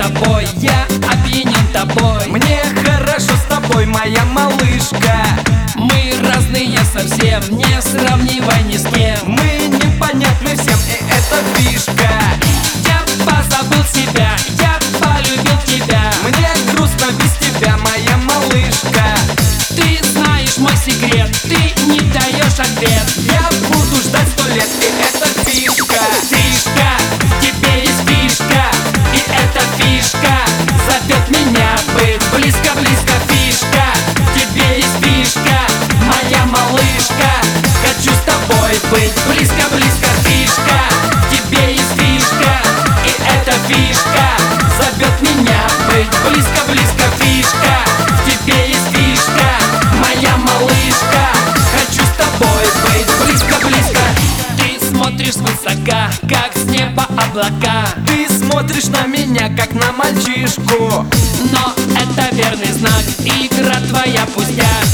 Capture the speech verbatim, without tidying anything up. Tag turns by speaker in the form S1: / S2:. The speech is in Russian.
S1: тобой, я опьянен тобой.
S2: Мне хорошо с тобой, моя малышка.
S1: Мы разные совсем, не сравнивай ни с кем.
S2: Мы непонятны всем, и это фишка.
S1: Я позабыл себя, я полюбил тебя.
S2: Мне грустно без тебя, моя малышка.
S1: Ты знаешь мой секрет, ты не даешь ответ.
S2: Я буду ждать сто лет, и это фишка.
S1: Фишка, в тебе есть фишка, и эта фишка зовет меня быть близко-близко. Фишка, в тебе есть фишка, моя малышка. Хочу с тобой быть близко-близко. Фишка, в тебе есть фишка, и эта фишка зовет меня быть близко-близко. Фишка, в тебе есть фишка, моя малышка. Хочу с тобой быть близко-близко. Ты смотришь свысока, как с неба облака.
S2: Ты смотришь на меня, как на мальчишку.
S1: Но это верный знак, игра твоя пустяк.